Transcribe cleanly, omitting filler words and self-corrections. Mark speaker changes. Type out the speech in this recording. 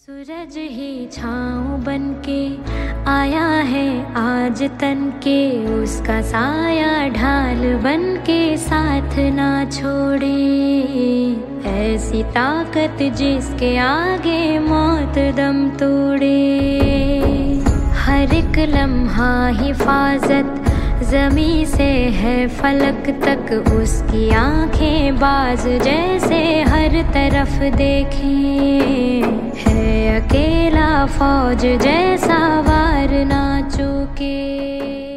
Speaker 1: सूरज ही छाँव बनके आया है आज तन के, उसका साया ढाल बनके साथ ना छोड़े। ऐसी ताकत जिसके आगे मौत दम तोड़े। हर एक लम्हा हिफाजत ज़मीं से है फलक तक, उसकी आंखें बाज जैसे हर तरफ देखें। है अकेला फौज जैसा वार ना चूके।